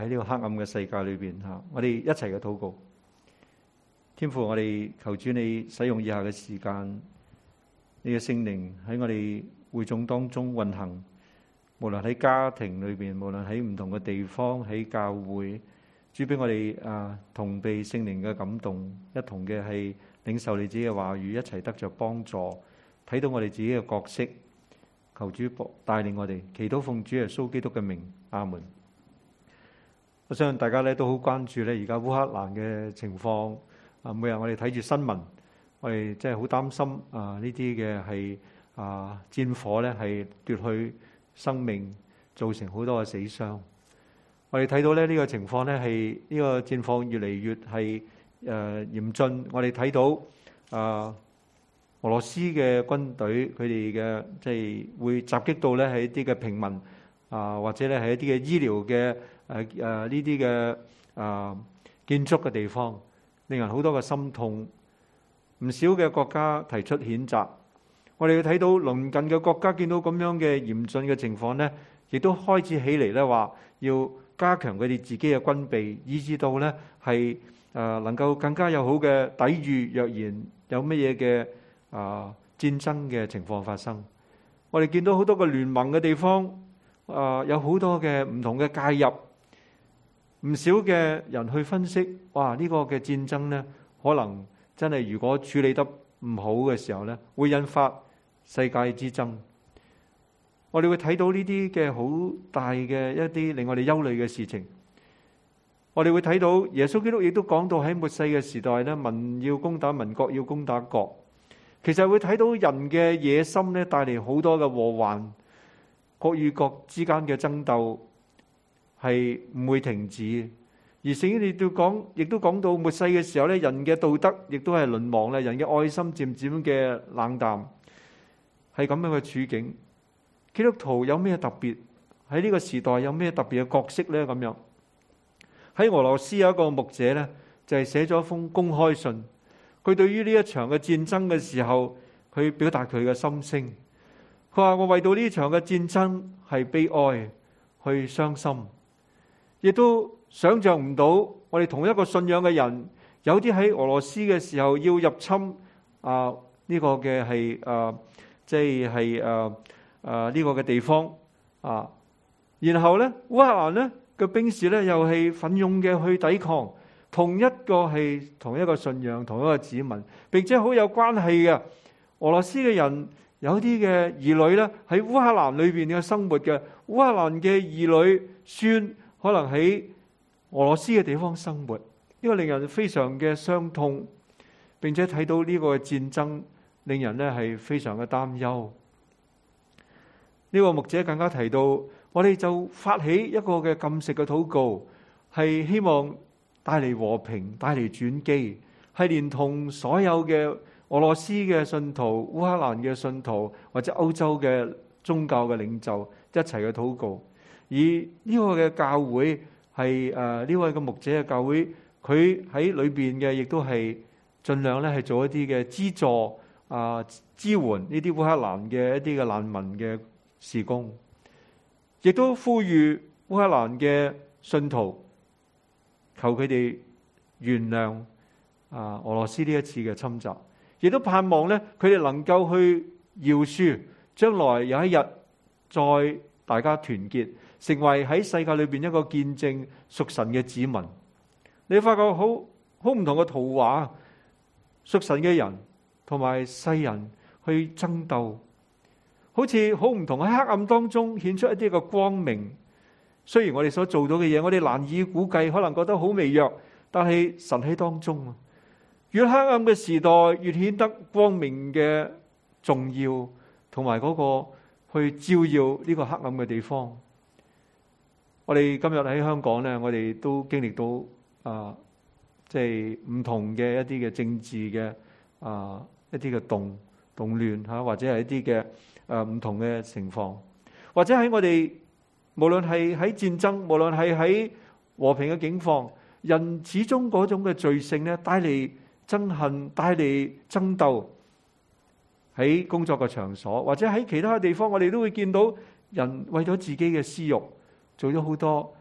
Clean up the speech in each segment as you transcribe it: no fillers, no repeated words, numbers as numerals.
喺呢個黑暗嘅世界裏邊嚇，我哋一齊嘅禱告。天父，我哋求主你使用以下嘅時間，你嘅聖靈喺我哋會眾當中運行，無論喺家庭裏邊，無論喺唔同嘅地方，喺教會，主俾我哋同被聖靈嘅感動，一同嘅係領受你自己嘅話語，一齊得着幫助，睇到我哋自己嘅角色。求主帶領我哋，祈禱奉主耶穌基督嘅名，阿門。我相信大家咧都好關注咧而家烏克蘭嘅情況。每日我哋睇住新聞，我哋真係好擔心呢啲嘅係戰火咧係奪去生命，造成好多嘅死傷。我哋睇到咧呢個情況咧係呢個戰況越嚟越係嚴峻。我哋睇到俄羅斯嘅軍隊佢哋嘅即係會襲擊到咧係一啲嘅平民或者咧係一啲嘅醫療嘅呢啲嘅建築嘅地方，令人好多嘅心痛。唔少嘅國家提出譴責。我哋要睇到鄰近嘅國家見到咁樣嘅嚴峻嘅情況呢，亦都開始起嚟咧話要加強佢哋自己嘅軍備，以至到呢係能夠更加有好嘅抵禦，若然有乜嘢嘅戰爭嘅情況發生。我哋見到好多個聯盟嘅地方，有好多嘅唔同嘅介入。唔少嘅人去分析，哇！呢個嘅戰爭呢，可能真係如果處理得唔好嘅時候呢，會引發世界之爭。我哋會睇到呢啲嘅好大嘅一啲令我哋憂慮嘅事情。我哋會睇到耶穌基督亦都講到喺末世嘅時代呢，民要攻打民，國要攻打國。其實會睇到人嘅野心呢，帶嚟好多嘅禍患，國與國之間嘅爭鬥係唔會停止。而聖經亦都講到末世嘅時候咧，人嘅道德亦都係淪亡咧，人嘅愛心漸漸嘅冷淡，係咁樣嘅處境。基督徒有咩特別？喺呢個時代有咩特別嘅角色呢？咁樣喺俄羅斯有一個牧者呢，就係寫咗一封公開信。佢對於呢一場嘅戰爭嘅時候，佢表達佢嘅心聲。佢話：我為到呢場嘅戰爭係悲哀，去傷心。亦都想象唔到，我哋同一個信仰嘅人，有啲喺俄羅斯嘅時候要入侵呢個嘅係即係呢個嘅地方然後呢，烏克蘭呢嘅兵士呢又係奮勇嘅去抵抗，同一個信仰，同一個子民，並且好有關係嘅。俄羅斯嘅人有啲嘅兒女呢喺烏克蘭裏邊嘅生活嘅，烏克蘭嘅兒女孫可能喺俄羅斯嘅地方生活，呢個令人非常嘅傷痛，並且睇到呢個戰爭令人呢係非常嘅擔憂。呢個牧者更加提到，我哋就發起一個嘅禁食嘅禱告，係希望帶嚟和平，帶嚟轉機，係連同所有嘅俄羅斯嘅信徒、烏克蘭嘅信徒或者歐洲嘅宗教嘅領袖一齊嘅禱告。而呢個嘅教會係呢位嘅牧者嘅教會，佢喺裏邊嘅亦都係盡量咧係做一啲嘅資助支援呢啲烏克蘭嘅一啲嘅難民嘅事工，亦都呼籲烏克蘭嘅信徒求佢哋原諒俄羅斯呢一次嘅侵襲，亦都盼望咧佢哋能夠去饒恕，將來有一日再大家團結，成為喺世界裏邊一個見證屬神嘅子民。你發覺好唔同嘅圖畫，屬神嘅人同埋世人去爭鬥，好似好唔同，喺黑暗當中顯出一啲嘅光明。雖然我哋所做到嘅嘢，我哋難以估計，可能覺得好微弱，但係神喺當中。越黑暗嘅時代，越顯得光明嘅重要，同埋嗰個去照耀呢個黑暗嘅地方。我哋今日喺香港呢，我哋都經歷到即係唔同嘅一啲嘅政治嘅一啲嘅動亂嚇，或者係一啲嘅唔同嘅情況，或者喺我哋無論係喺戰爭，無論係喺和平嘅境況，人始終嗰種嘅罪性呢，帶嚟憎恨，帶嚟爭鬥。喺工作嘅場所，或者喺其他嘅地方，我哋都會見到人為咗自己嘅私欲，做咗好多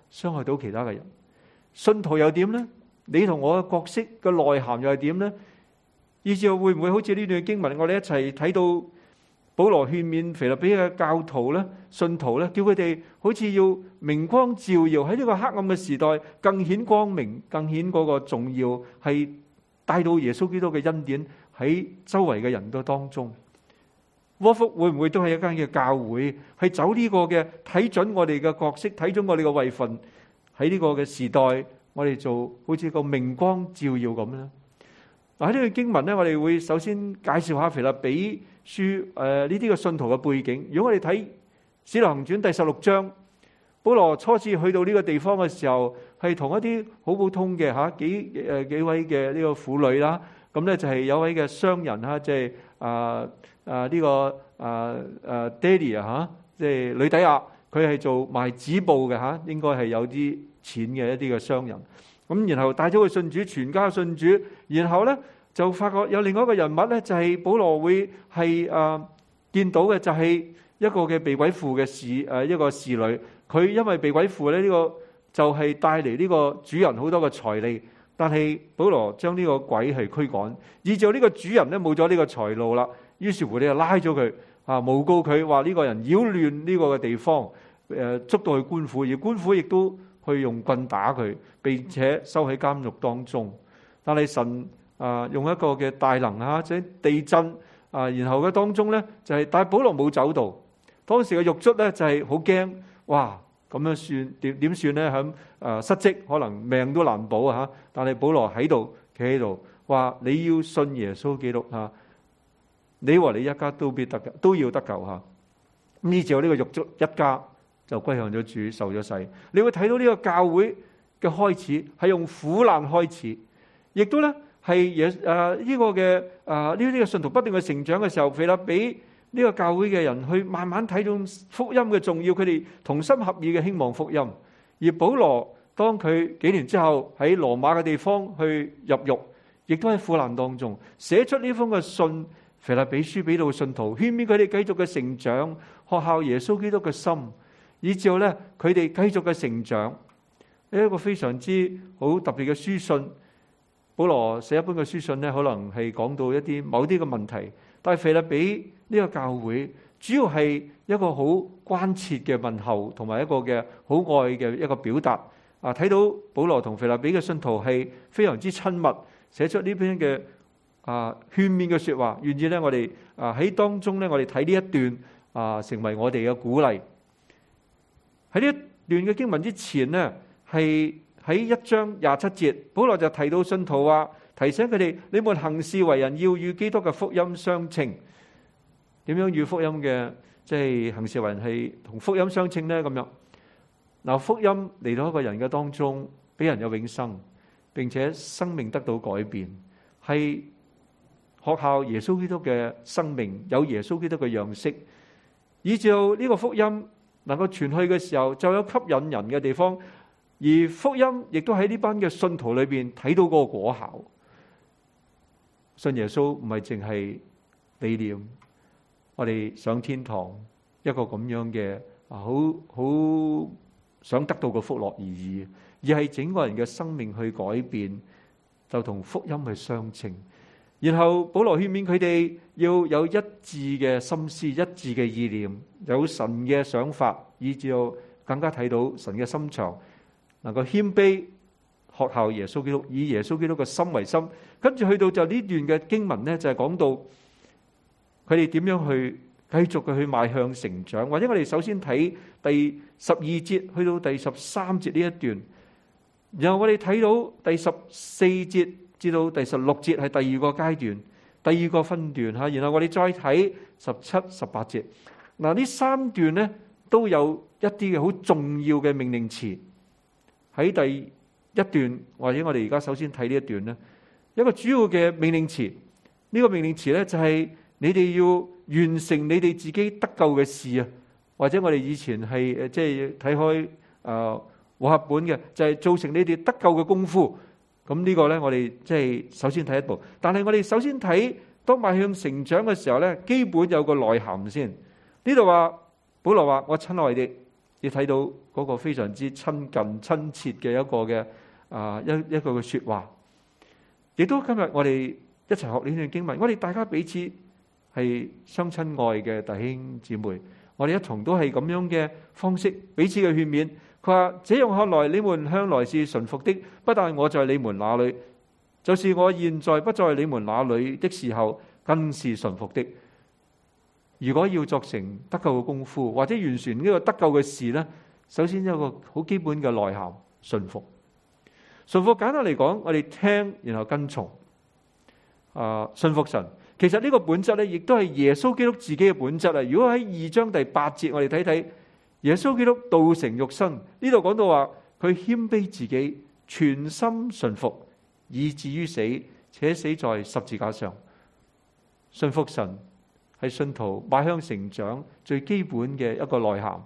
傷害到其他嘅人。信徒又點呢？你同我嘅角色嘅內涵又係點呢？以至會唔會好似呢段經文，我哋一齊睇到保羅勸勉腓立比嘅教徒咧、信徒咧，叫佢哋好似要明光照耀喺呢個黑暗嘅時代，更顯光明，更顯嗰個重要，係帶到耶穌基督嘅恩典喺周圍嘅人嘅當中。窩福會唔會都係一間嘅教會，係走呢個嘅睇準我哋嘅角色，睇準我哋嘅位份，喺呢個嘅時代，我哋做好似個明光照耀咁咧。嗱，喺呢段經文咧，我哋會首先介紹下腓立比書呢啲嘅信徒嘅背景。如果我哋睇《使徒行傳》第16章，保羅初次去到呢個地方嘅時候，係同一啲好普通嘅幾位嘅呢個婦女啦，咁咧就係有位嘅商人哈，即係呢個爹哋啊，即係呂底亞，佢係做賣紙布嘅嚇，應該係有啲錢嘅一啲嘅商人。咁然後帶咗佢信主，全家信主，然後咧就發覺有另外一個人物咧，就係保羅會係見到嘅，就係一個嘅被鬼附嘅一個侍女。佢因為被鬼附咧，呢個就係帶嚟呢個主人好多嘅財利，但係保羅將呢個鬼係驅趕，以至呢個主人咧冇咗呢個財路啦。於是乎你就拉咗佢誣告佢話呢個人擾亂呢個嘅地方，捉到去官府，而官府亦都去用棍打佢，並且收喺監獄當中。但係神用一個嘅大能即係地震然後嘅當中咧就係，但係保羅冇走到。當時嘅獄卒咧就係好驚，哇咁樣算點算咧？響失職，可能命都難保啊！但係保羅喺度企喺度，話你要信耶穌基督你和你一家都必得救，都要得救嚇。咁呢，之後呢個獄卒一家就歸向咗主，受咗洗。你會睇到呢個教會嘅開始係用苦難開始，亦都咧係呢個嘅呢啲嘅信徒不斷嘅成長嘅時候，腓立比呢個教會嘅人去慢慢睇到福音嘅重要，佢哋同心合意嘅興旺福音。而保羅當佢幾年之後喺羅馬嘅地方去入獄，亦都喺苦難當中寫出呢封嘅信。腓立比書俾到信徒，勸勉佢哋繼續嘅成長，學效耶穌基督嘅心，以至後咧佢哋繼續嘅成長。呢一個非常之好特別嘅書信。保羅寫一般嘅書信咧，可能係講到一啲某啲嘅問題，但係腓立比呢個教會主要係一個好關切嘅問候，同埋一個嘅好愛嘅一個表達。睇到保羅同腓立比嘅信徒係非常之親密，寫出呢篇嘅勸勉嘅說話，願意咧我哋喺當中咧，我哋睇呢一段成為我哋嘅鼓勵。喺呢一段嘅經文之前呢，係喺1章27節，保羅就提到信徒話，提醒佢哋：你們行事為人要與基督嘅福音相稱。點樣與福音嘅即係行事為人係同福音相稱呢？咁樣嗱，福音嚟到一個人嘅當中，俾人有永生，並且生命得到改變，係學效耶穌基督嘅生命，有耶穌基督嘅樣式，以至到呢個福音能夠傳去嘅時候，就有吸引人嘅地方。而福音亦都喺呢班嘅信徒裏邊睇到嗰個果效。信耶穌唔係淨係理念，我哋上天堂一個咁樣嘅好想得到個福樂而已，而係整個人嘅生命去改變，就同福音去相稱。然後保羅勸勉佢哋要有一致嘅心思、一致嘅意念，有神嘅想法，以至到更加睇到神嘅心腸，能夠謙卑學效耶穌基督，以耶穌基督嘅心為心。跟住去到就呢段嘅經文呢，就係講到佢哋點樣去繼續嘅去邁向成長。或者我哋首先睇第12節去到第13節呢一段，然後我哋睇到第14節至到第16節係第二個階段，第二個分段吓。然後我哋再睇17、18節。嗱，呢三段呢都有一啲嘅好重要嘅命令詞。喺第一段，或者我哋而家首先睇呢一段呢，一個主要嘅命令詞。呢個命令詞呢，就係你哋要完成你哋自己得救嘅事啊。或者我哋以前係即係睇開和合本嘅，就係做成你哋得救嘅功夫。咁呢個呢，我哋即係首先睇一步。但係我哋首先睇當邁向成長嘅時候呢，基本有個內涵先。呢度話保羅話：我親愛的， 你睇到嗰個非常之親近親切嘅一個嘅一個嘅說話。亦都今日我哋一齊學呢段經文，我哋大家彼此係相親愛嘅弟兄姊妹，我哋一同都係咁樣嘅方式彼此嘅勸勉。佢話：這樣看來，你們向來是順服的，不但我在你們那裏，就是我現在不在你們那裏的時候，更是順服的。如果要作成得救嘅功夫，或者完全呢個得救嘅事呢，首先有一個好基本嘅內涵，順服。順服簡單嚟講，我哋聽然後跟從。順服神，其實呢個本質呢，亦都係耶穌基督自己嘅本質啊！如果喺2章第8節，我哋睇睇耶穌基督道成肉身，呢度講到話佢謙卑自己，全心順服，以至於死，且死在十字架上。順服神係信徒邁向成長最基本嘅一個內涵。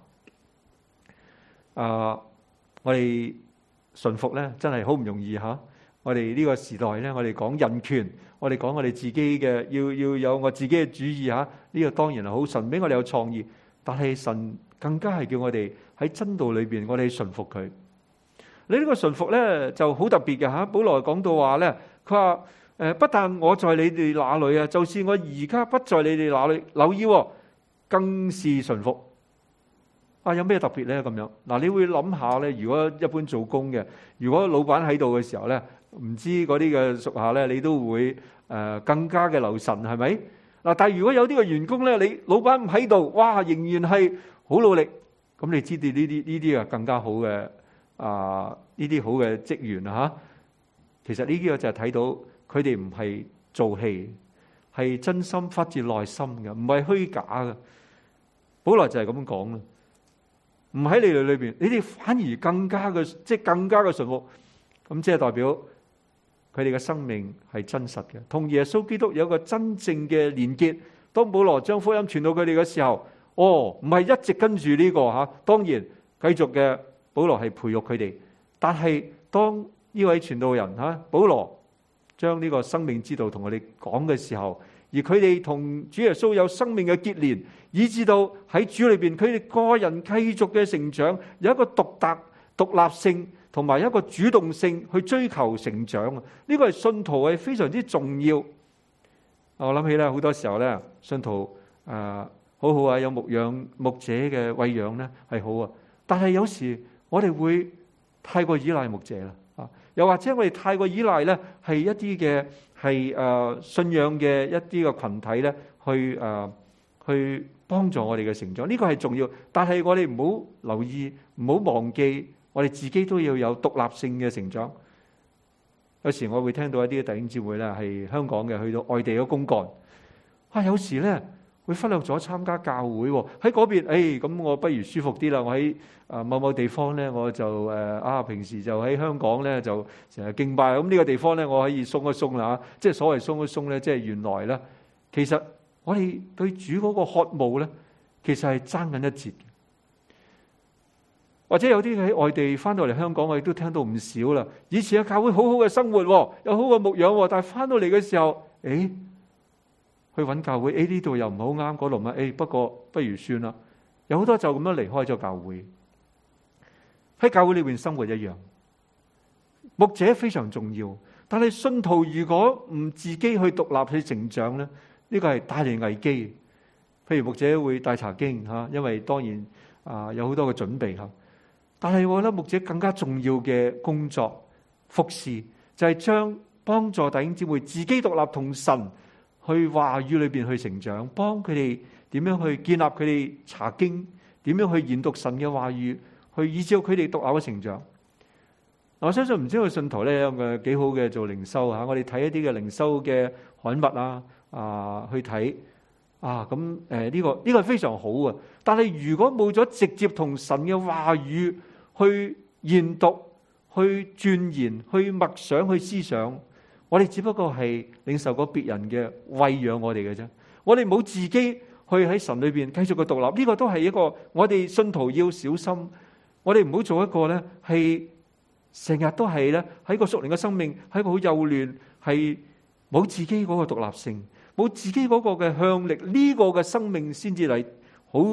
我哋順服咧，真係好唔容易吓。我哋呢個時代咧，我哋講人權，我哋講我哋自己嘅要有我自己嘅主意吓。呢個當然係好，神俾我哋有創意，但係神更加係叫我哋喺真道裏邊，我哋順服佢。你呢個順服咧就好特別嘅吓。保羅講到話咧，佢話不但我在你哋那裏啊，就是我而家不在你哋那裏，留意更是順服。有咩特別咧？咁樣嗱，你會諗下咧，如果一般做工嘅，如果老闆喺度嘅時候咧，唔知嗰啲嘅屬下咧，你都會更加嘅留神，係咪？嗱，但係如果有啲嘅員工咧，你老闆唔喺度，哇，仍然係好努力，咁你知道呢啲啊更加好嘅呢啲好嘅職員啊吓。其實呢啲個就係睇到佢哋唔係做戲，係真心發自內心嘅，唔係虛假嘅。保羅就係咁講啦。唔喺你哋裏邊，你哋反而更加嘅，即係更加嘅順服。咁即係代表佢哋嘅生命係真實嘅，同耶穌基督有一個真正嘅連結。當保羅將福音傳到佢哋嘅時候，唔係一直跟住呢個吓，當然繼續嘅保羅係培育佢哋。但係當呢位傳道人吓保羅將呢個生命之道同我哋講嘅時候，而佢哋同主耶穌有生命嘅結連，以至到喺主裏邊，佢哋個人繼續嘅成長，有一個獨立性同埋一個主動性去追求成長。呢個係信徒係非常之重要。我諗起咧，好多時候咧，信徒好好啊，有牧者嘅餵養咧係好啊，但係有時我哋會太過依賴牧者啦，又或者我哋太過依賴咧係一啲嘅係信仰嘅一啲嘅群體咧去幫助我哋嘅成長，呢個係重要。但係我哋唔好留意，唔好忘記，我哋自己都要有獨立性嘅成長。有時我會聽到一啲弟兄姊妹咧係香港嘅，去到外地嘅公幹，有時咧會忽略咗參加教會喎。喺嗰邊，咁我不如舒服啲啦。我喺某某地方咧，我就平時就喺香港咧就成日敬拜。咁呢個地方咧，我可以鬆一鬆啦。即係所謂鬆一鬆咧，即係原來咧，其實我哋對主嗰個渴慕咧，其實係爭緊一截嘅。或者有啲喺外地翻到嚟香港，我亦都聽到唔少啦。以前嘅教會好好嘅生活，有好嘅牧養，但係翻到嚟嘅時候，去揾教會，呢度又唔好啱，嗰度乜，不過不如算啦。有好多就咁樣離開咗教會。喺教會裏邊生活一樣，牧者非常重要，但係信徒如果唔自己去獨立去成長咧，呢個係帶嚟危機。譬如牧者會帶查經吓，因為當然有好多嘅準備吓。但係我覺得牧者更加重要嘅工作服侍，就係將幫助弟兄姊妹自己獨立同神去話語裏邊去成長，幫佢哋點樣去建立佢哋查經，點樣去研讀神嘅話語，去依照佢哋獨立嘅成長。我相信唔知道信徒咧有個幾好嘅做靈修吓，我哋睇一啲嘅靈修嘅刊物去睇咁呢個非常好啊！但係如果冇咗直接同神嘅話語去研讀、去鑽研、去默想、去思想，我哋只不過係領受過別人嘅餵養我哋嘅啫。我哋冇自己去喺神裏邊繼續嘅獨立，呢個都係一個我哋信徒要小心。我哋唔好做一個咧係成日都係咧喺個屬靈嘅生命喺個好幼嫩，係冇自己嗰個獨立性，冇自己嗰個嘅向力，呢個嘅生命先至嚟好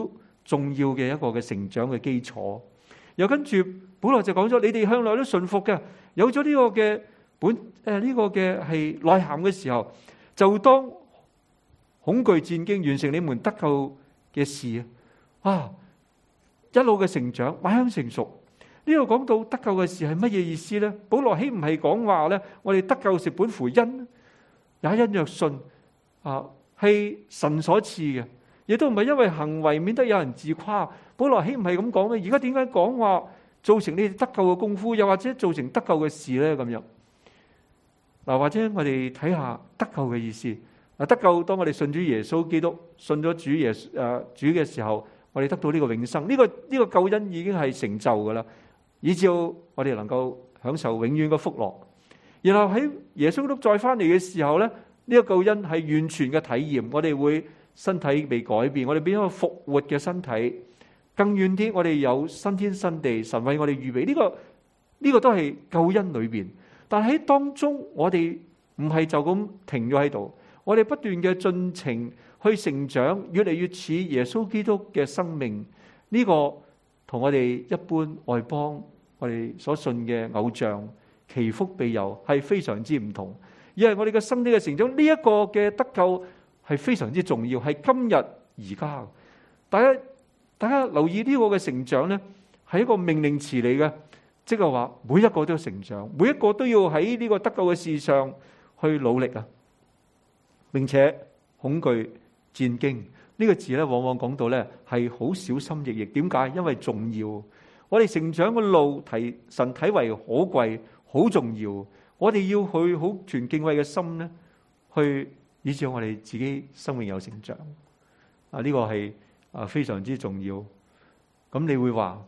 重要嘅一個嘅成長嘅基礎。又跟住保羅就講咗，你哋向來都順服嘅，有咗呢個嘅呢個嘅係內涵嘅時候，就當恐懼戰兢，完成你們得救嘅事啊！一路嘅成長，邁向成熟。呢度講到得救嘅事係乜嘢意思呢？保羅豈唔係講話咧，我哋得救是本乎恩，也因着信啊，係神所賜嘅，亦都唔係因為行為免得有人自誇。保羅豈唔係咁講咩？而家點解講話造成你哋得救嘅功夫，又或者造成得救嘅事咧？咁樣嗱，或者我哋睇下得救嘅意思。得救，當我哋信主耶穌基督，信咗主嘅時候，我哋得到呢個永生。呢個救恩已經係成就噶啦，以至我哋能夠享受永遠嘅福樂。然後喺耶穌基督再翻嚟嘅時候咧，呢個救恩係完全嘅體驗。我哋會身體被改變，我哋變咗個復活嘅身體。更遠啲，我哋有新天新地，神為我哋預備。呢個都係救恩裏邊。但喺當中，我哋唔係就咁停咗喺度。我哋不斷嘅進程去成長，越嚟越似耶穌基督嘅生命。呢個同我哋一般外邦我哋所信嘅偶像祈福庇佑係非常之唔同。而係我哋嘅身體嘅成長，呢一個嘅得救係非常之重要，係今日而家。大家留意呢個嘅成長呢，係一個命令詞嚟嘅，即係話每一個都要成長，每一個都要喺呢個得救嘅事上去努力啊！並且恐懼戰兢呢個字咧，往往講到咧係好小心翼翼。點解？因為重要。我哋成長嘅路，神睇為可貴，好重要。我哋要去好全敬畏嘅心咧，去以致我哋自己生命有成長。呢個係非常之重要。咁你會話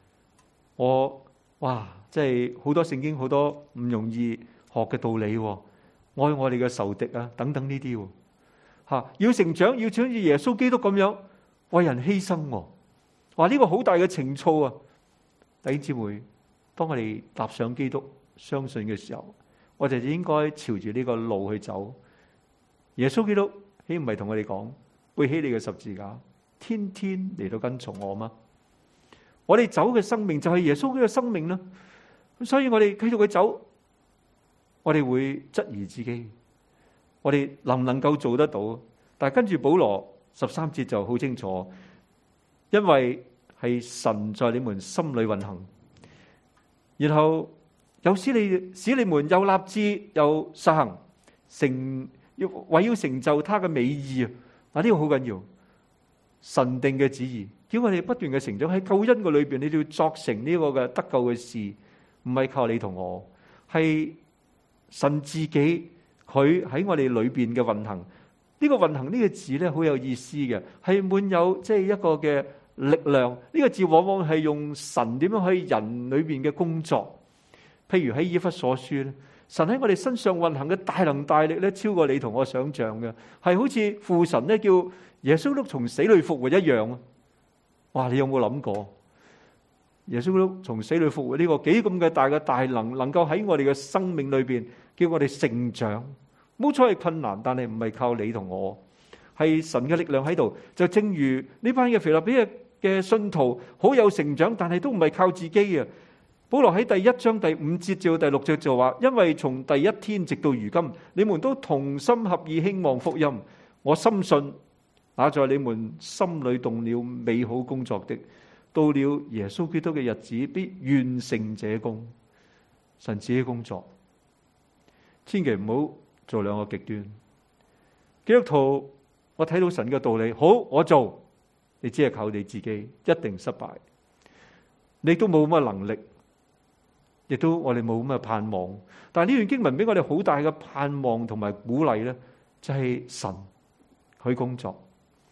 即係好多聖經好多唔容易學嘅道理，愛我哋嘅仇敵啊，等等呢啲要成長，要好似耶穌基督咁樣為人犧牲。呢個好大嘅情操啊！弟兄姊妹，當我哋踏上基督相信嘅時候，我哋就應該朝住呢個路去走。耶穌基督豈唔係同我哋講，背起你嘅十字架，天天嚟到跟從我嗎？我哋走嘅生命就係耶穌基督嘅生命啦。咁所以我哋繼續去走。我哋會質疑自己，我哋能唔能夠做得到？但係跟住保羅13節就好清楚，因為係神在你們心裏運行，然後又使你們又立志又實行，為要成就他嘅美意啊！呢個好緊要，神定嘅旨意，叫我哋不斷嘅成長喺救恩嘅裏邊，你都要作成呢個嘅得救嘅事，唔係靠你同我，係神自己佢喺我哋裏邊嘅運行。呢個運行呢個字咧，好有意思嘅，係滿有即係一個嘅力量。呢個字往往係用神點樣喺人裏邊嘅工作。譬如喺以弗所書咧，神喺我哋身上運行嘅大能大力咧，超過你同我想象嘅，係好似父神咧叫耶穌基督從死裏復活一樣。哇！你有冇諗過？耶穌基督從死裏復活呢個幾咁嘅大嘅大能，能夠喺我哋嘅生命裏邊叫我哋成長。冇錯係困難，但係唔係靠你同我，係神嘅力量喺度。就正如呢班嘅腓立比嘅信徒好有成長，但係都唔係靠自己啊。保羅喺第1章第5節至到第6節就話：因為從第一天直到如今，你們都同心合意興旺福音。我深信那在你們心裏動了美好工作的，到了耶穌基督嘅日子，必完成這工。神自己工作，千祈唔好做兩個極端。基督徒，我睇到神嘅道理，好，我做，你只係靠你自己，一定失敗。你都冇乜能力，亦都我哋冇乜盼望。但係呢段經文俾我哋好大嘅盼望同埋鼓勵咧，就係神去工作。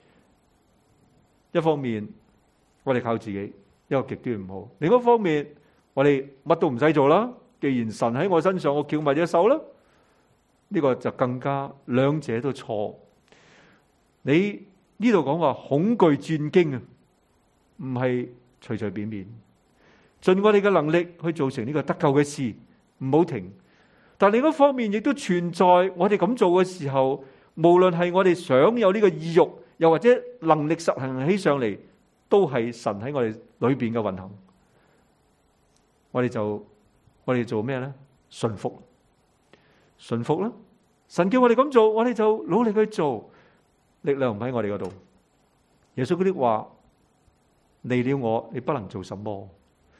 一方面我哋靠自己，一個極端唔好；另一方面我哋乜都唔使做啦。既然神喺我身上，我翹埋隻手啦。呢個就更加兩者都錯。你呢度講話恐懼戰兢啊，唔係隨隨便便，盡我哋嘅能力去做成呢個得救嘅事，唔好停。但另一方面亦都存在我哋咁做嘅時候，無論係我哋想有呢個意欲，又或者能力實行起上嚟， 都係神喺我哋裏邊嘅運行。我哋做咩咧？順服啦！神叫我哋咁做，我哋就努力去做。力量唔喺我哋嗰度。耶穌嗰啲話：離了我，你不能做什麼。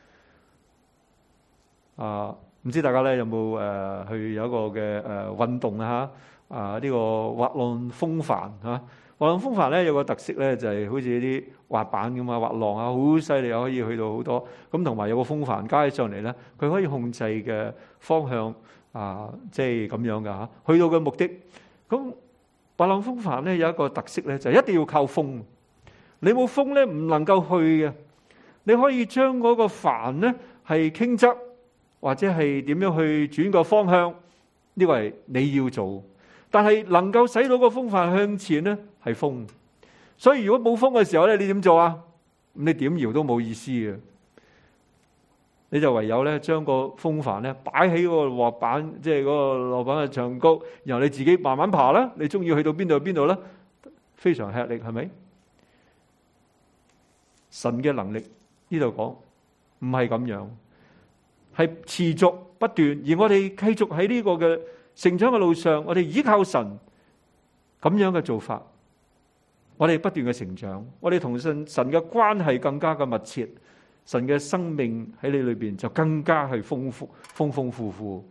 唔知大家咧有冇去有一個嘅運動啊？呢個滑浪風帆嚇。滑浪風帆咧有個特色咧，就係好似啲滑板咁啊，滑浪啊，好犀利啊，可以去到好多。咁同埋有個風帆加起上嚟咧，佢可以控制嘅方向即係咁樣噶嚇。去到嘅目的，咁滑浪風帆咧有一個特色咧，就係一定要靠風。你冇風咧，唔能夠去嘅。你可以將嗰個帆咧係傾側，或者係點樣去轉個方向，呢個係你要做。但係能夠使到個風帆向前咧，係風。所以如果冇風嘅時候咧，你點做啊？你點搖都冇意思嘅。你就唯有咧將個風帆咧擺喺嗰個滑板，即係嗰個滑板嘅長谷，然後你自己慢慢爬啦。你中意去到邊度就邊度啦，非常吃力，係咪？神嘅能力呢度講唔係咁樣，係持續不斷。而我哋繼續喺呢個嘅成長嘅路上，我哋依靠神咁樣嘅做法，我哋不斷嘅成長，我哋同神嘅關係更加嘅密切，神嘅生命喺你裏邊就更加係豐豐富富。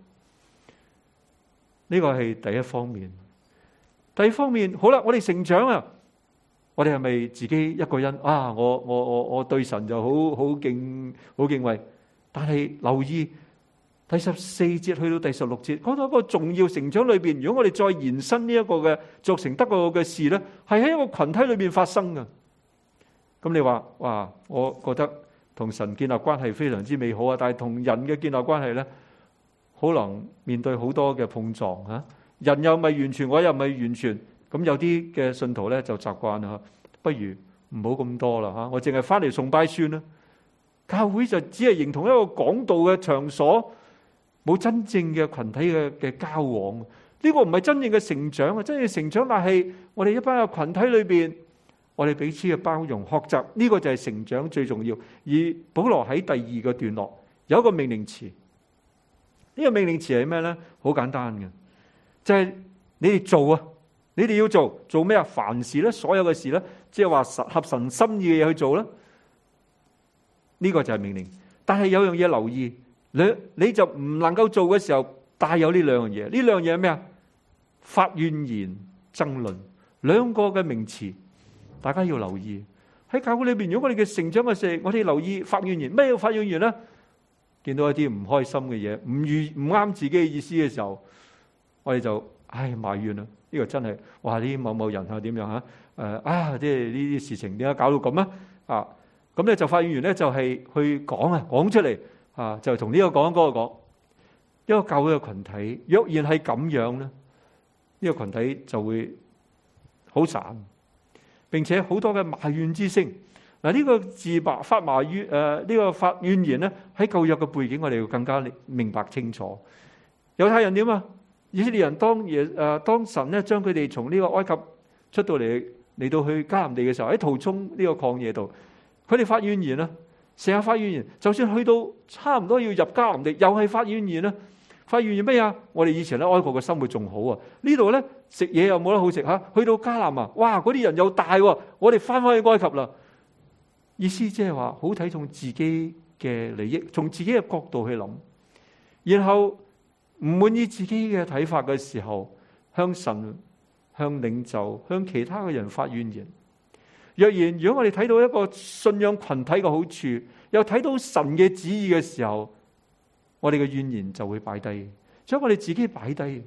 呢個係第一方面。第二方面，好啦，我哋成長啊，我哋係咪自己一個人啊？我對神就好敬畏，但係留意第14節去到第16節，講到一個重要成長裏邊。如果我哋再延伸呢一個嘅作成得個嘅事咧，係喺一個群體裏邊發生嘅。咁你話哇，我覺得同神建立關係非常之美好啊，但係同人嘅建立關係咧，可能面對好多嘅碰撞啊。人又咪完全，我又咪完全。咁有啲嘅信徒咧就習慣啦，不如唔好咁多啦嚇，我淨係翻嚟崇拜算啦。教會就只係認同一個講道嘅場所，冇真正嘅群體嘅交往。呢個唔係真正嘅成長啊！真正嘅成長，但係我哋一班嘅群體裏邊，我哋彼此嘅包容、學習，呢個就係成長最重要。而保羅喺第二個段落有一個命令詞，呢個命令詞係咩咧？好簡單嘅，就係你哋做啊！你哋要做咩啊？凡事咧，所有嘅事咧，即係話合神心意嘅嘢去做啦。呢個就係命令。但係有樣嘢留意，你就唔能夠做嘅時候，帶有呢兩樣嘢。呢兩樣嘢係咩啊？發怨言、爭論，兩個嘅名詞，大家要留意。喺教會裏邊，如果我哋嘅成長嘅時候，我哋留意發怨言。咩叫發怨言咧？見到一啲唔開心嘅嘢，唔啱自己嘅意思嘅時候，我哋就埋怨啦。呢個真係話啲某某人係點樣嚇？即係呢啲事情點解搞到咁啊？咁咧就發言員咧就係去講出嚟就同呢個講嗰個講。一個教會嘅群體，若然係咁樣咧，呢個群體就會好散，並且好多嘅埋怨之聲。嗱，呢個自白發埋怨呢個發怨言咧，喺舊約嘅背景，我哋要更加明白清楚。猶太人點啊？以色列人當神咧將佢哋從呢個埃及出到嚟到去迦南地嘅時候，喺途中呢個曠野度，佢哋發怨言啦，成日發怨言。就算去到差唔多要入迦南地，又係發怨言啦。發怨言咩啊？我哋以前喺埃及嘅生活仲好啊，呢度咧食嘢又冇得好食嚇。去到迦南啊，哇！嗰啲人又大喎，我哋翻返去埃及啦。意思即係話好睇重自己嘅利益，從自己嘅角度去諗，然後唔滿意自己嘅睇法嘅時候，向神、向領袖、向其他嘅人發怨言。如果我哋睇到一個信仰群體嘅好處，又睇到神嘅旨意嘅時候，我哋嘅怨言就會擺低，將我哋自己擺低。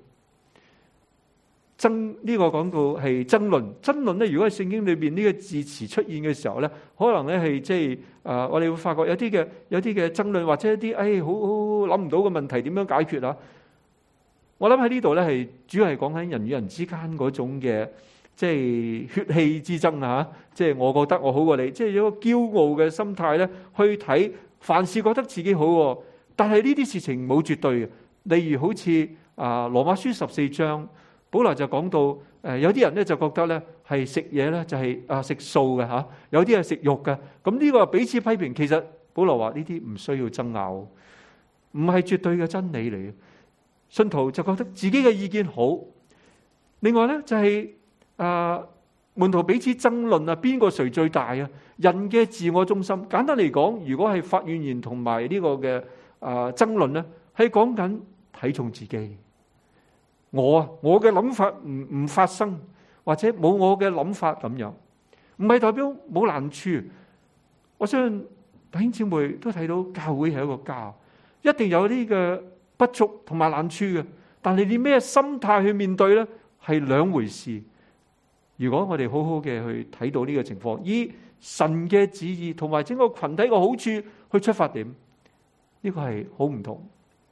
呢個講到係爭論咧。如果喺聖經裏邊呢個字詞出現嘅時候咧，可能咧係即係我哋會發覺有啲嘅爭論，或者一啲好諗唔到嘅問題點樣解決啊？我諗喺呢度咧係主要係講緊人與人之間嗰種嘅即係血氣之爭啊！即係我覺得我好過你，即係有一個驕傲嘅心態咧去睇，凡事覺得自己好，但係呢啲事情冇絕對嘅。例如好似羅馬書14章保羅就講到有啲人咧就覺得咧係食嘢咧就係食素嘅嚇，有啲係食肉嘅。咁呢個彼此批評，其實保羅話呢啲唔需要爭拗，唔係絕對嘅真理嚟嘅。信徒就覺得自己嘅意見好。另外咧就係門徒彼此爭論啊，邊個誰最大啊？人嘅自我中心，簡單嚟講，如果係發怨言同埋呢個嘅爭論咧，係講緊睇重自己。我嘅諗法唔發生，或者冇我嘅諗法咁樣，唔係代表冇難處。我相信弟兄姊妹都睇到教會係一個家，一定有啲嘅不足同埋難處嘅。但係你咩心態去面對咧，係兩回事。如果我哋好好嘅去睇到呢個情況，以神嘅旨意同埋整個群體嘅好處去出發點，呢個係好唔同。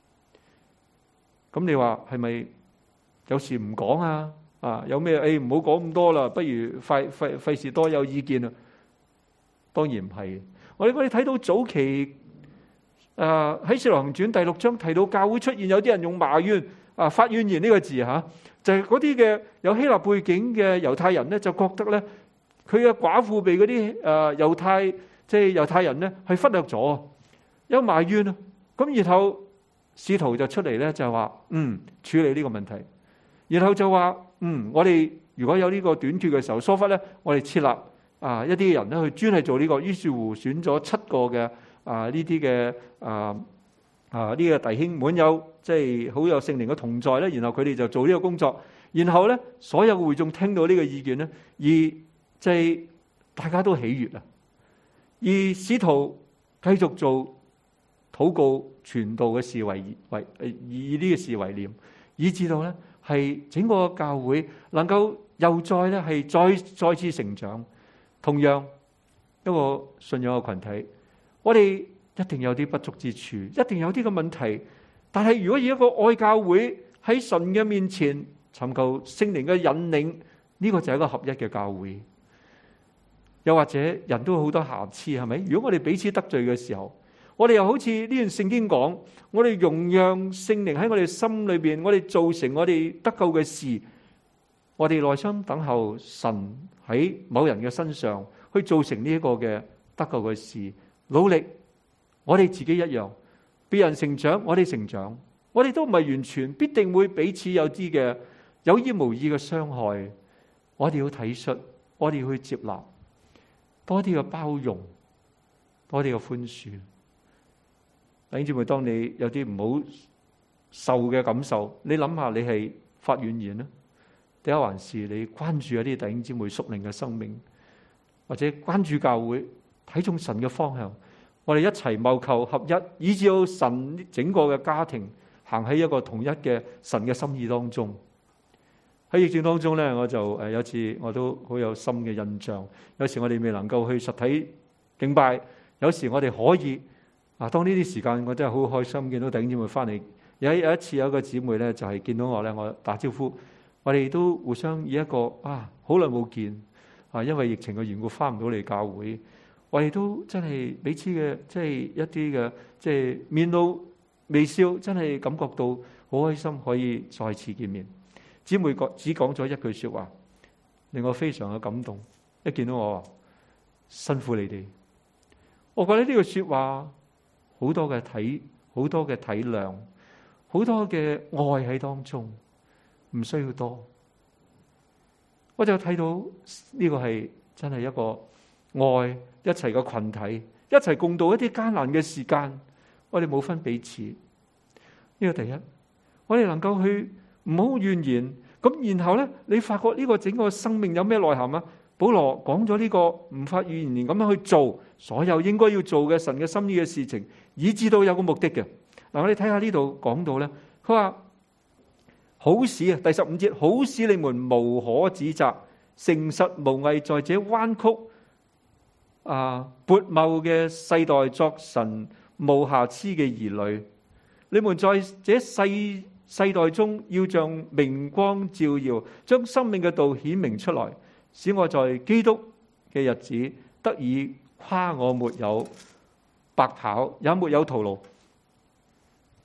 咁你話係咪有時唔講啊？有咩唔好講咁多啦，不如費事多有意見啊？當然唔係。我哋睇到早期喺《使徒行傳》第6章提到教會出現有啲人用埋怨發怨言呢個字嚇。就係嗰啲嘅有希臘背景嘅猶太人咧，就覺得咧佢嘅寡婦被嗰啲猶太人咧係忽略咗，有埋怨啊。咁然後使徒就出嚟咧就話處理呢個問題，然後就話我哋如果有呢個短缺嘅時候疏忽咧，我哋設立一啲人咧去專係做呢個。於是乎選咗7個嘅呢啲嘅呢個弟兄滿有即係好有聖靈嘅同在咧，然後佢哋就做呢個工作，然後咧所有嘅會眾聽到呢個意見咧，而即係大家都喜悅啊。而使徒繼續做禱告傳道嘅事以呢個事為念，以至到咧係整個教會能夠又再咧係再次成長。同樣一個信仰嘅群體，我哋一定有啲不足之處，一定有啲嘅問題。但係如果以一個愛教會喺神嘅面前尋求聖靈嘅引領，呢個就係一個合一嘅教會。又或者人都好多瑕疵，係咪？如果我哋彼此得罪嘅時候，我哋又好似呢段聖經講，我哋容讓聖靈喺我哋心裏邊，我哋做成我哋得救嘅事，我哋耐心等候神喺某人嘅身上去做成呢一個嘅得救嘅事，努力。我哋自己一樣，別人成長，我哋成長，我哋都唔係完全，必定會彼此有啲嘅有意無意嘅傷害。我哋要體恤，我哋要去接納，多啲嘅包容，多啲嘅寬恕。弟兄姊妹，當你有啲唔好受嘅感受，你諗下，你係發怨言呢？定係還是你關注一啲弟兄姊妹屬靈嘅生命，或者關注教會，睇重神嘅方向？我哋一齊謀求合一，以至到神整個嘅家庭行喺一個統一嘅神嘅心意當中。喺疫症當中咧，我就有次我都好有深嘅印象。有時我哋未能夠去實體敬拜，有時我哋可以當呢啲時間，我真係好開心見到弟兄姊妹翻嚟。有一次有一個姊妹咧，就係見到我咧，我打招呼，我哋都互相以一個好耐冇見因為疫情嘅緣故翻唔到嚟教會。我哋都真係彼此嘅，即係一啲嘅，即係面露微笑，真係感覺到好開心，可以再次見面。姊妹只講咗一句說話，令我非常嘅感動。一見到我話辛苦你哋，我覺得呢句說話好多嘅體諒，好多嘅愛喺當中，唔需要多。我就睇到呢個係真係一個愛，一齊嘅群體，一齊共度一啲艱難嘅時間。我哋冇分彼此，呢個第一。我哋能夠去唔好怨言，咁然後咧，你發覺呢個整個生命有咩內涵啊？保羅講咗呢個唔發怨言咁樣去做所有應該要做嘅神嘅心意嘅事情，以至到有個目的嘅。嗱，我哋睇下呢度講到咧，佢話好使第15節，好使你們無可指責，誠實無偽，在這彎曲悖謬嘅世代作神無瑕疵嘅兒女。你們在這世代中要像明光照耀，將生命嘅道顯明出來，使我在基督嘅日子得以誇我沒有白跑，也沒有徒勞。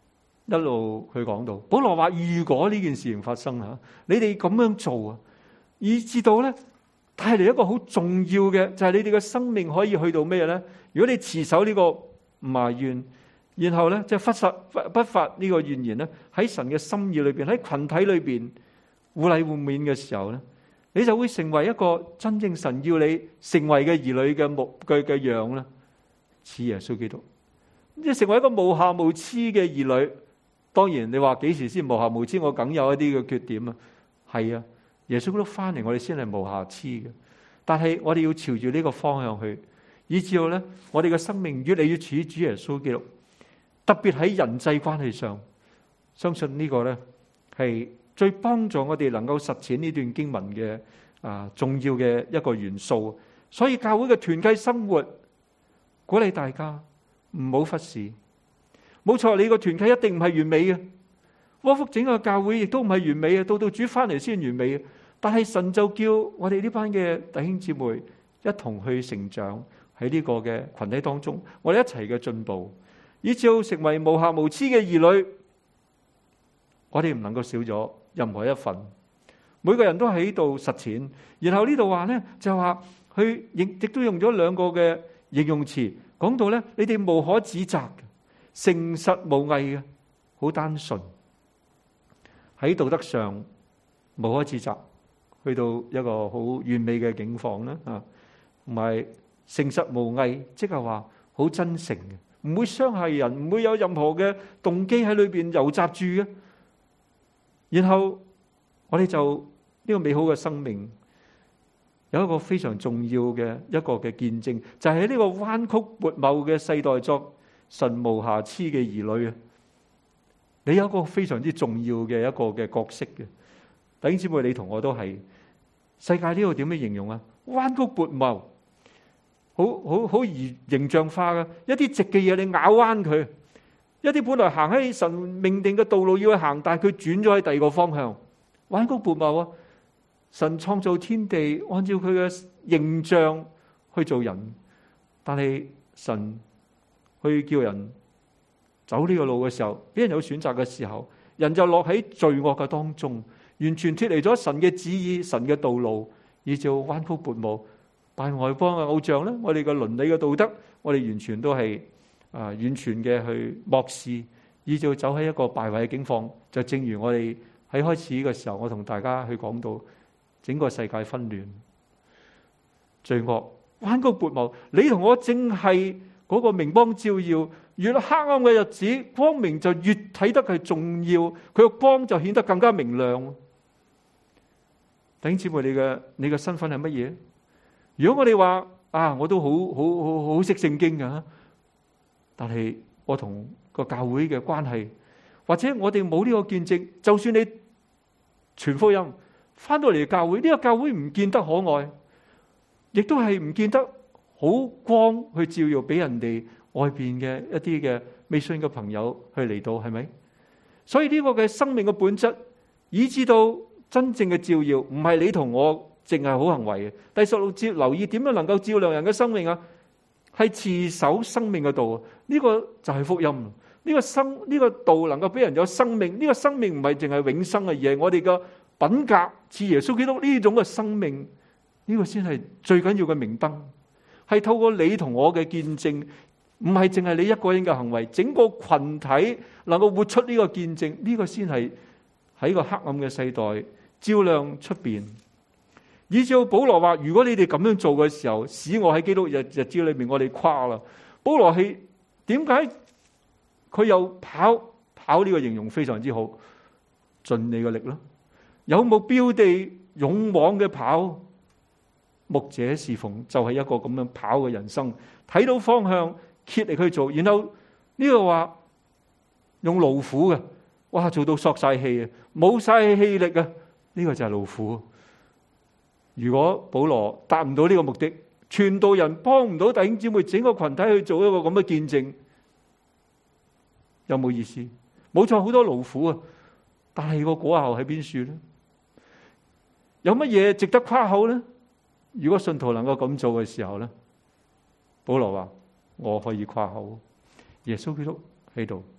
一路佢講到，保羅話如果呢件事情發生吓，你哋咁樣做啊，以至到咧帶嚟一個好重要嘅，就係你哋嘅生命可以去到咩咧？如果你持守呢個埋怨，然後咧即係不發呢個怨言咧，喺神嘅心意裏邊，喺群體裏邊互禮互勉嘅時候咧，你就會成為一個真正神要你成為嘅兒女嘅樣啦，似耶穌基督，即係成為一個無瑕無疵嘅兒女。當然你話幾時先無瑕無疵？我梗有一啲嘅缺點啊，係啊，耶穌基督翻嚟，我哋先係無瑕疵嘅。但係我哋要朝住呢個方向去，以至到咧我哋嘅生命越嚟越似主耶穌基督。特別喺人際關係上，相信呢個咧係最幫助我哋能夠實踐呢段經文嘅重要嘅一個元素。所以教會嘅團契生活，鼓勵大家唔好忽視。冇錯，你個團契一定唔係完美嘅，窩福整個教會亦都唔係完美嘅，到主翻嚟先完美嘅。但係神就叫我哋呢班嘅弟兄姊妹一同去成長喺呢個嘅群體當中，我哋一齊嘅進步，以至成為無瑕無疵嘅兒女。我哋唔能夠少咗任何一份，每個人都喺度實踐。然後呢度話咧就話佢亦都用咗兩個嘅形容詞，講到咧你哋無可指責，誠實無偽嘅，好單純，喺道德上無可指責，去到一個好完美嘅境況啦。同埋誠實無偽，即係話好真誠嘅，唔會傷害人，唔會有任何嘅動機喺裏邊游雜住嘅。然後我哋就呢個美好嘅生命有一個非常重要嘅一個嘅見證，就係喺呢個彎曲悖謬嘅世代作神無瑕疵嘅兒女啊！你有一個非常之重要嘅一個嘅角色嘅，弟兄姊妹，你同我都係。世界呢度點樣形容啊？彎曲悖謬，好形象化嘅，一啲直嘅嘢你咬彎佢，一啲本來行喺神命定嘅道路要去行，但係佢轉咗喺第二個方向，彎曲悖謬啊！神創造天地，按照佢嘅形象去做人，但係神去叫人走呢個路嘅時候，俾人有選擇嘅時候，人就落喺罪惡嘅當中，完全脫離咗神嘅旨意、神嘅道路，以至彎曲悖謬，拜外邦嘅偶像咧。我哋嘅倫理嘅道德，我哋完全都係完全嘅去漠視，以至走喺一個敗壞嘅境況。就正如我哋喺開始嘅時候，我同大家去講到整個世界紛亂、罪惡、彎曲悖謬，你同我正係嗰個明光照耀，越黑暗嘅日子，光明就越睇得係重要，佢個光就顯得更加明亮。弟兄姊妹，你嘅身份係乜嘢？如果我哋話我都好識聖經噶，但係我同個教會嘅關係，或者我哋冇呢個見證，就算你傳福音翻到嚟教會，呢個教會唔見得可愛，亦都係唔見得好光去照耀俾人哋外邊嘅一啲嘅未信嘅朋友去嚟到，係咪？所以呢個嘅生命嘅本質，以至到真正嘅照耀，唔係你同我淨係好行為嘅。第16節留意點樣能夠照亮人嘅生命啊？係持守生命嘅道，呢個就係福音。呢個道能夠俾人有生命，呢個生命唔係淨係永生嘅，而係我哋嘅品格似耶穌基督呢種嘅生命，呢個先係最緊要嘅明燈。係透過你同我嘅見證，唔係淨係你一個人嘅行為，整個群體能夠活出呢個見證，呢個先係喺個黑暗嘅世代照亮出邊。以至保羅話：如果你哋咁樣做嘅時候，使我喺基督日子裏面，我哋誇啦。保羅係點解佢又跑呢個形容非常之好，盡你嘅力啦，有目標地勇往嘅跑。牧者侍奉就係一個咁樣跑嘅人生，睇到方向，竭力去做。然後呢個話用勞苦嘅，哇，做到索晒氣啊，冇晒氣力啊，呢個就係勞苦。如果保羅達唔到呢個目的，傳道人幫唔到弟兄姊妹整個群體去做一個咁嘅見證，有冇意思？冇錯，好多勞苦啊，但係個果效喺邊處咧？有乜嘢值得誇口咧？如果信徒能夠咁做嘅時候咧，保羅話我可以誇口，耶穌基督喺度。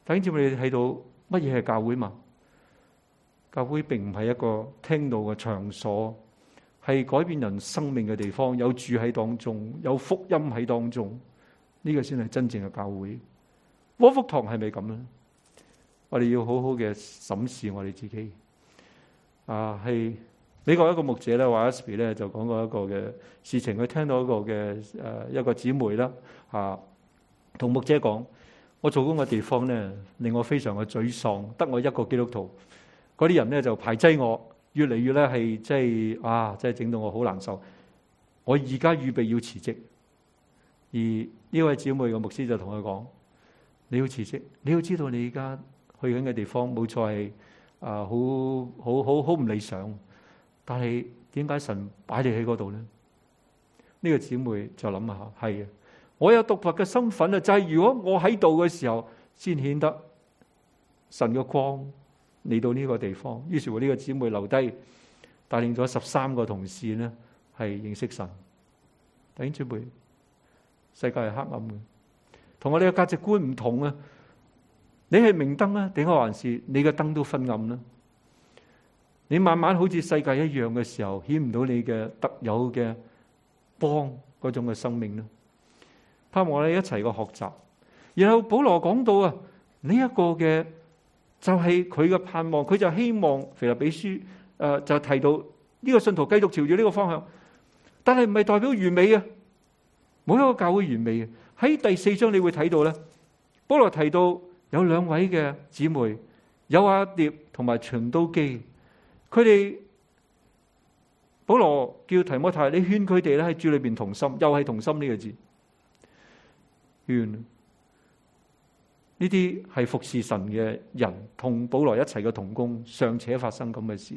弟兄姊妹，你睇到乜嘢係教會嘛？教會並唔係一個聽道嘅場所，係改變人生命嘅地方，有住喺當中，有福音喺當中，呢個先係真正嘅教會。窩福堂係咪咁咧？我哋要好好嘅審視我哋自己。係美國一個牧者咧，話 Asby 咧就講過一個嘅事情，佢聽到一個姊妹啦，同牧者講：我做工嘅地方咧，令我非常嘅沮喪，得我一個基督徒，嗰啲人咧就排擠我，越嚟越咧係即係整到我好難受。我而家預備要辭職，而呢位姊妹嘅牧師就同佢講：你要辭職，你要知道你而家去緊嘅地方冇錯係好唔理想，但係點解神擺你喺嗰度咧？呢個姊妹就諗下，係啊，我有獨特嘅身份啊，就係如果我喺度嘅時候，先顯得神嘅光嚟到呢個地方。於是乎呢個姊妹留低，帶領咗13個同事呢，係認識神。弟兄姊妹，世界係黑暗嘅，同我哋嘅價值觀唔同啊！你係明燈啊，定還是你嘅燈都昏暗呢？你慢慢好似世界一樣嘅時候，顯唔到你嘅特有嘅光嗰種嘅生命呢？盼望我哋一齊嘅學習。然後保羅講到啊，呢一個嘅就係佢嘅盼望，佢就希望腓立比書就提到呢個信徒繼續朝住呢個方向，但係唔係代表完美啊，冇一個教會完美嘅。喺第4章你會睇到咧，保羅提到有2位嘅姊妹，有阿蝶同埋循都基，佢哋保羅叫提摩太，你勸佢哋咧喺主裏邊同心，又係同心呢個字，勸呢啲係服侍神嘅人，同保羅一齊嘅同工，尚且發生咁嘅事，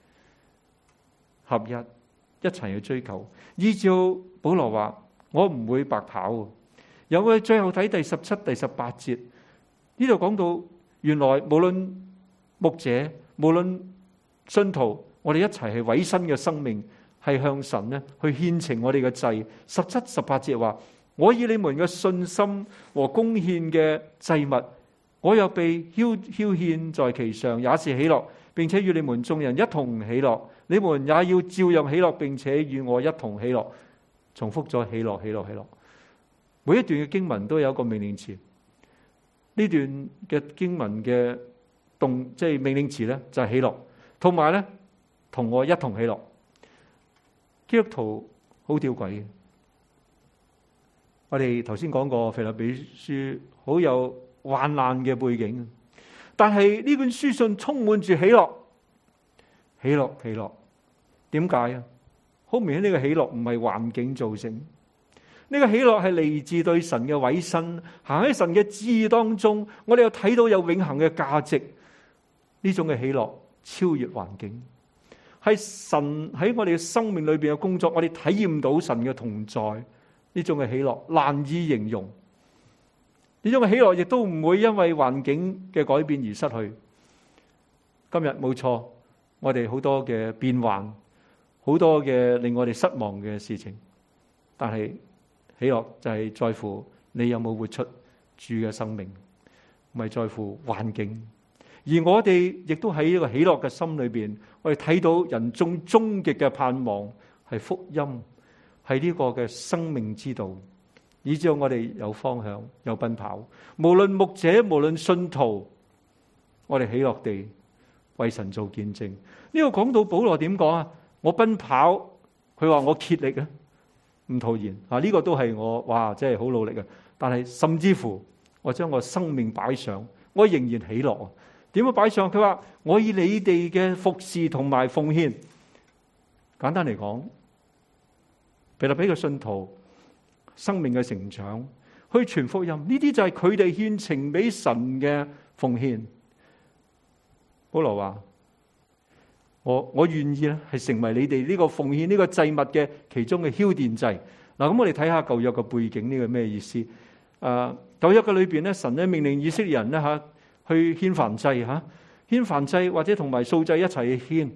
合一齊去追求。依照保羅話，我唔會白跑。有我哋最後睇第17、第18節，呢度講到原來無論牧者，無論信徒，我哋一齊係委身嘅生命，係向神呢去獻呈我哋嘅祭。17、18節話：我以你們嘅信心和貢獻嘅祭物，我又被澆獻在其上，也是喜樂，並且與你們眾人一同喜樂。你們也要照樣喜樂，並且與我一同喜樂。重複咗喜樂，喜樂，喜樂。每一段嘅經文都有一個命令詞，呢段嘅經文嘅即係命令詞咧，就係喜樂，同埋咧同我一同喜樂。基督徒好吊詭嘅，我哋頭先講過腓立比書好有患難嘅背景，但係呢本書信充滿住喜樂，喜樂，喜樂。點解啊？好明顯呢個喜樂唔係環境造成。呢個喜樂係嚟自對神嘅委身，行喺神嘅旨意當中，我哋又睇到有永恆嘅價值。呢種嘅喜樂超越環境，係神喺我哋嘅生命裏邊嘅工作，我哋體驗到神嘅同在。呢種嘅喜樂難以形容，呢種嘅喜樂亦都唔會因為環境嘅改變而失去。今日冇錯，我哋好多嘅變幻，好多嘅令我哋失望嘅事情，但係喜樂就係在乎你有冇活出主嘅生命，唔係在乎環境。而我哋亦都喺呢個喜樂嘅心裏邊，我哋睇到人終極嘅盼望係福音，係呢個嘅生命之道，以至我哋有方向，有奔跑。無論牧者，無論信徒，我哋喜樂地為神做見證。呢個講到保羅點講啊？我奔跑，佢話我竭力啊！唔徒然啊！呢個都係我哇，真係好努力啊！但係甚至乎，我將我生命擺上，我仍然喜樂啊！點樣擺上？佢話我以你哋嘅服侍同埋奉獻，簡單嚟講，腓立比嘅信徒生命嘅成長，去傳福音，呢啲就係佢哋獻呈俾神嘅奉獻。保羅話：我願意咧，係成為你哋呢個奉獻呢個祭物嘅其中嘅澆奠祭。嗱，咁我哋睇下舊約嘅背景，呢個咩意思？舊約嘅裏邊咧，神咧命令以色列人咧去獻燔祭，獻燔祭或者同埋素祭一齊去獻。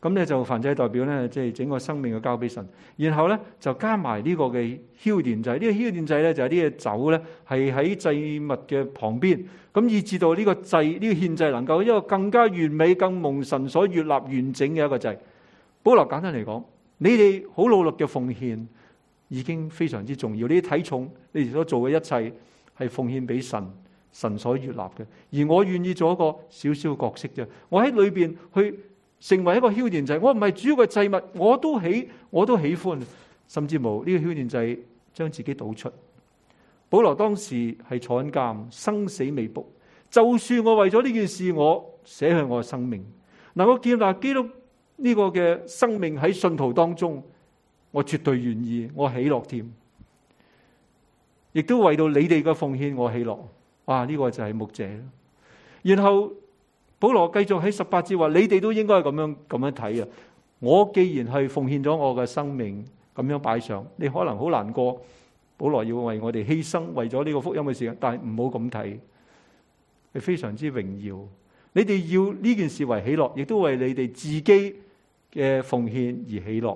咁咧就燔祭代表咧，即係整個生命嘅交俾神，然後咧就加埋呢個嘅澆奠祭。呢個澆奠祭咧就係呢個酒咧係喺祭物嘅旁邊，咁以至到呢個祭呢個獻祭能夠一個更加完美、更蒙神所悅納完整嘅一個祭。保羅簡單嚟講，你哋好努力嘅奉獻已經非常之重要，你睇重你哋所做嘅一切係奉獻俾神，神所悅納嘅。而我願意做一個小小嘅角色啫，我喺裏邊去成為一個澆奠祭，我唔係主要嘅祭物，我都喜歡，甚至無呢個澆奠祭將自己倒出。保羅當時係坐緊監，生死未卜，就算我為咗呢件事我捨去我嘅生命，能夠建立基督呢個嘅生命喺信徒當中，我絕對願意，我喜樂添，亦都為到你哋嘅奉獻我喜樂。哇！呢個就係牧者。然後保羅繼續喺18節話：你哋都應該咁樣睇啊！我既然係奉獻咗我嘅生命咁樣擺上，你可能好難過。保羅要為我哋犧牲，為咗呢個福音嘅事情，但係唔好咁睇，係非常之榮耀。你哋要呢件事為喜樂，亦都為你哋自己嘅奉獻而喜樂。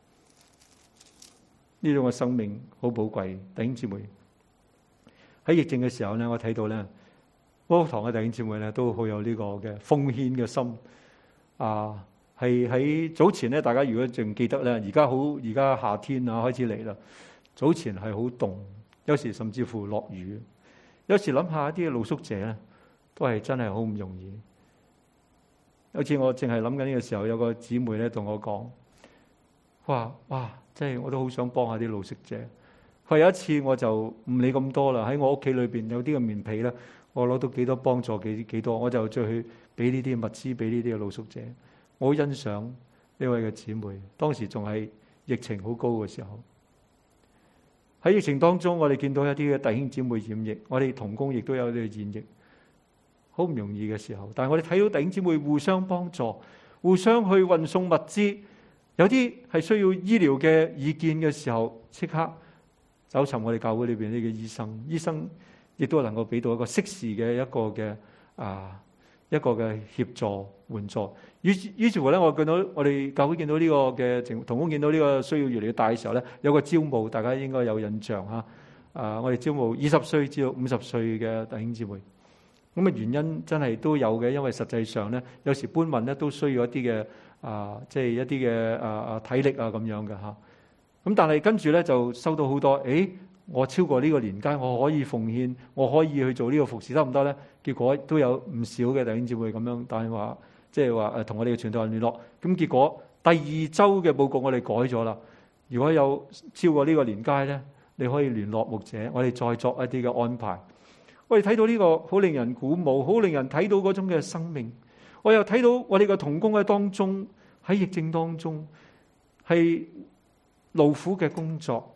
呢種嘅生命好寶貴，弟兄姊妹。喺疫症嘅時候咧，我睇到咧，波堂嘅弟兄姊妹咧都好有呢個嘅奉獻嘅心啊！係喺早前咧，大家如果仲記得咧，而家夏天啊開始嚟啦。早前係好凍，有時甚至乎落雨。有時諗下一啲露宿者咧，都係真係好唔容易。有次我淨係諗緊呢個時候，有個姊妹咧同我講，哇，真係我都好想幫下啲露宿者。佢有一次我就唔理咁多啦，喺我屋企裏邊有啲嘅棉被咧，我攞到幾多幫助幾多，我就再去俾呢啲物資俾呢啲嘅露宿者。我好欣賞呢位嘅姊妹，當時仲係疫情好高嘅時候。喺疫情當中，我哋見到一啲嘅弟兄姊妹染疫，我哋同工亦都有啲染疫，好唔容易嘅時候。但係我哋睇到弟兄姊妹互相幫助，互相去運送物資，有啲係需要醫療嘅意見嘅時候，即刻走尋我哋教會裏邊呢個醫生亦都能夠俾到一個適時嘅一個嘅協助援助。於是乎咧，我哋教會見到呢個嘅同工見到呢個需要越嚟越大嘅時候咧，有個招募，大家應該有印象嚇。我哋招募20歲至到50歲嘅弟兄姊妹。咁啊原因真係都有嘅，因為實際上咧，有時搬運咧都需要一啲嘅即係一啲嘅體力啊咁樣嘅嚇。咁但係跟住咧就收到好多，我超過呢個年階，我可以奉獻，我可以去做呢個服侍得唔得咧？結果都有唔少嘅弟兄姊妹咁樣，但係話即係話同我哋嘅傳道人聯絡。咁結果第2週嘅報告我哋改咗啦。如果有超過呢個年階咧，你可以聯絡牧者，我哋再作一啲嘅安排。我哋睇到呢個好令人鼓舞，好令人睇到嗰種嘅生命。我又睇到我哋嘅同工喺當中，喺疫症當中係勞苦嘅工作。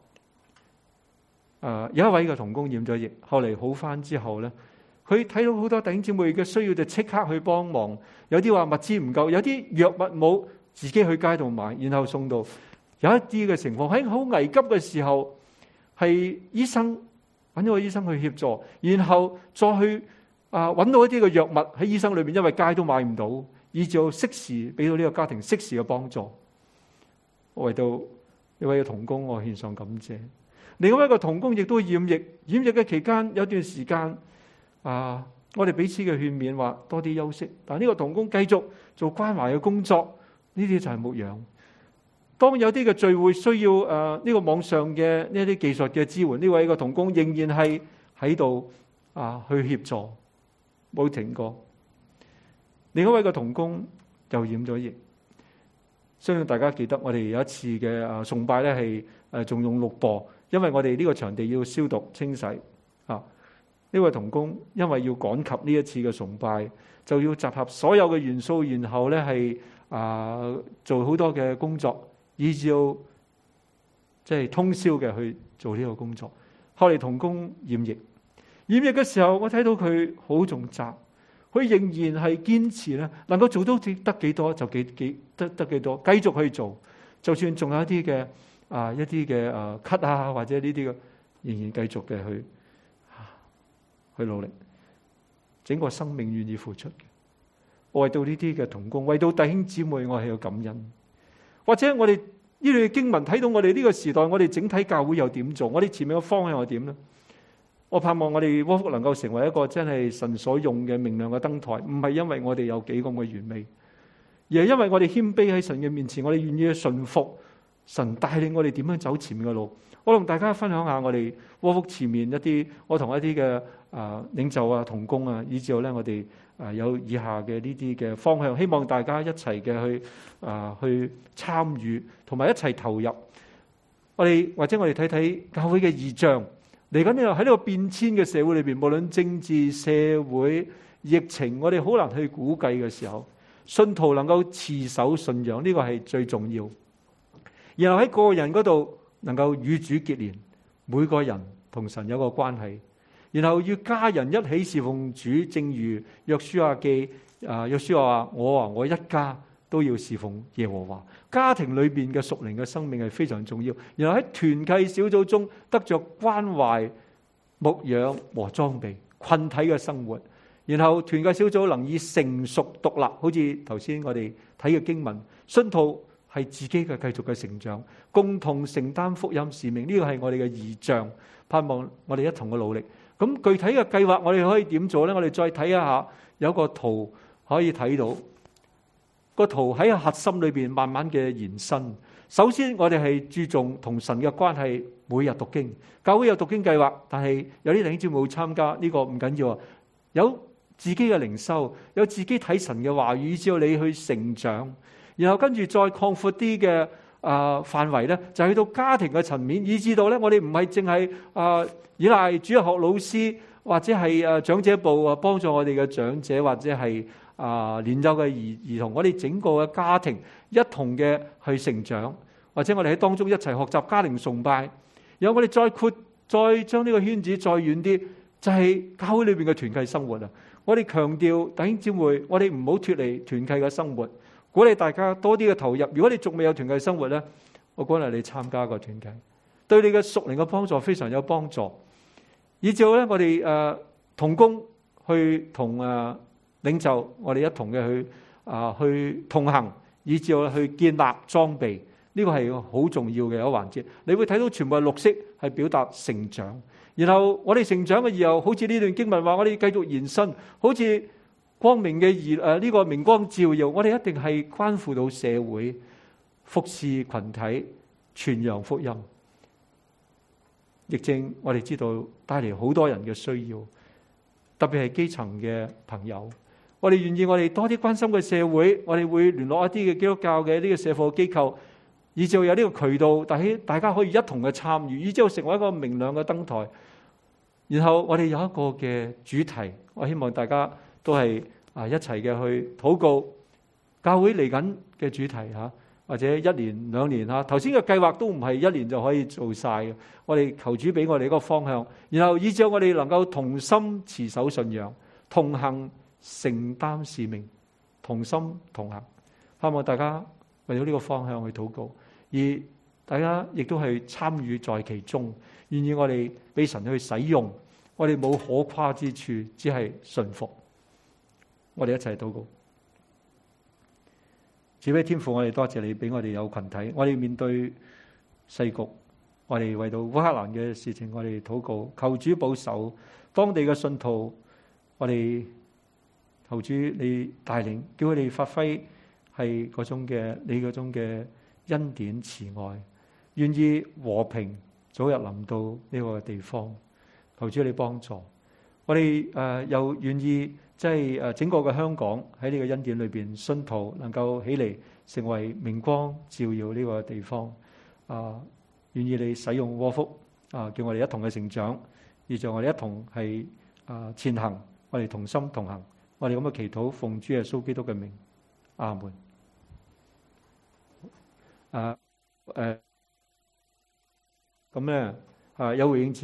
有一位嘅同工染咗疫，後嚟好翻之後咧，佢睇到好多弟兄姊妹嘅需要，就即刻去幫忙。有啲話物資唔夠，有啲藥物冇，自己去街度買，然後送到。有一啲嘅情況喺好危急嘅時候，係醫生揾咗個醫生去協助，然後再去揾到一啲嘅藥物喺醫生裏邊，因為街都買唔到，以至適時俾到呢個家庭適時嘅幫助。我為到呢位嘅同工，我獻上感謝。另外一個同工亦都染疫嘅期間有段時間，我哋彼此嘅勸勉話多啲休息。但呢個同工繼續做關懷嘅工作，呢啲就係牧養。當有啲嘅聚會需要呢個網上嘅呢啲技術嘅支援，呢位個同工仍然係喺度去協助，冇停過。另一位個同工又染咗疫，相信大家記得我哋有一次嘅崇拜咧係仲用錄播。因為我哋呢個場地要消毒清洗，呢位同工因為要趕及呢一次嘅崇拜，就要集合所有嘅元素，然後咧係做好多嘅工作，以至到即係通宵嘅去做呢個工作。後嚟同工染疫嘅時候，我睇到佢好重責，佢仍然係堅持咧，能夠做到得幾多就得幾多，繼續去做，就算仲有一啲嘅。一啲嘅咳或者呢啲嘅，仍然繼續嘅去努力，整個生命願意付出嘅。 我為到呢啲嘅同工，為到弟兄姊妹，我係要感恩。或者我哋呢段經文睇到我哋呢個時代，我哋整體教會又點做？我哋前面嘅方向又點呢？我盼望我哋窩福能夠成為一個真係神所用嘅明亮嘅燈台，唔係因為我哋有幾咁嘅完美，而係因為我哋謙卑喺神嘅面前，我哋願意去順服神帶領我哋點樣走前面嘅路。我同大家分享下我哋窩福前面一啲，我同一啲嘅領袖啊、同工啊，以至到咧我哋有以下嘅呢啲嘅方向，希望大家一齊嘅去參與，同埋一齊投入。或者我哋睇睇教會嘅異象。嚟緊喺呢個變遷嘅社會裏邊，無論政治、社會、疫情，我哋好難去估計嘅時候，信徒能夠持守信仰，呢個係最重要。然後喺個人嗰度能夠與主結連，每個人同神有個關係。然後與家人一起侍奉主，正如約書亞記約書亞話：我一家都要侍奉耶和華。家庭裏邊嘅屬靈嘅生命係非常重要。然後喺團契小組中得着關懷、牧養和裝備，群體嘅生活。然後團契小組能以成熟獨立，好似頭先我哋睇嘅經文，信徒係自己嘅繼續嘅成長，共同承擔福音使命。呢個係我哋嘅異象，盼望我哋一同嘅努力。咁具體嘅計劃我哋可以點做呢？我哋再睇一下，有個圖可以睇到。個圖喺核心裏邊慢慢嘅延伸。首先我哋係注重同神嘅關係，每日讀經。教會有讀經計劃，但係有啲弟兄姊妹冇參加，呢個唔緊要啊。有自己嘅靈修，有自己睇神嘅話語，只要你去成長。然後跟住再擴闊啲嘅範圍咧，就去到家庭嘅層面，以至到咧我哋唔係淨係依賴主日學老師或者係長者部幫助我哋嘅長者，或者係年幼嘅兒童，我哋整個嘅家庭一同嘅去成長，或者我哋喺當中一齊學習家庭崇拜。然後我哋再將呢個圈子再遠啲，就係教會裏邊嘅團契生活啊！我哋強調弟兄姊妹，我哋唔好脫離團契嘅生活，鼓勵大家多啲嘅投入。如果你仲未有團契生活咧，我鼓勵你參加個團契，對你嘅屬靈嘅幫助非常有幫助。以至咧，我哋同工去同領袖，我哋一同嘅去同行，以至去建立裝備。呢個係好重要嘅一個環節。你會睇到全部係綠色，係表達成長。然後我哋成長嘅時候，好似呢段經文話，我哋繼續延伸，好似光明嘅呢個明光照耀。我哋一定係關乎到社會服侍群體，傳揚福音。疫症我哋知道帶嚟好多人嘅需要，特別係基層嘅朋友。我哋願意我哋多啲關心嘅社會，我哋會聯絡一啲嘅基督教嘅呢個社福機構，以至有呢個渠道，大家可以一同嘅參與，以至成為一個明亮嘅燈台。然後我哋有一個嘅主題，我希望大家都係一齊嘅去禱告教會嚟緊嘅主題吓，或者1年2年吓。頭先嘅計劃都唔係1年就可以做晒嘅，我哋求主俾我哋一個方向，然後以至我哋能夠同心持守信仰，同行承擔使命，同心同行。希望大家為咗呢個方向去禱告，而大家亦都係參與在其中，願意我哋俾神去使用。我哋冇可誇之處，只係順服。我哋一齊禱告。主嘅天父，我哋多謝你俾我哋有群體，我哋面對世局，我哋為到烏克蘭嘅事情，我哋禱告，求主保守當地嘅信徒，我哋求主你帶領，叫佢哋發揮係嗰種嘅你嗰種嘅恩典慈愛，願意和平早日臨到呢個地方。求主你幫助我哋，又願意即係整個嘅香港喺呢個恩典裏邊，信徒能夠起嚟成為明光照耀呢個地方。願意你使用窩福，叫我哋一同嘅成長，而讓我哋一同係前行，我哋同心同行。我哋咁嘅祈禱，奉主耶穌基督嘅名，阿門。咁咧有回應。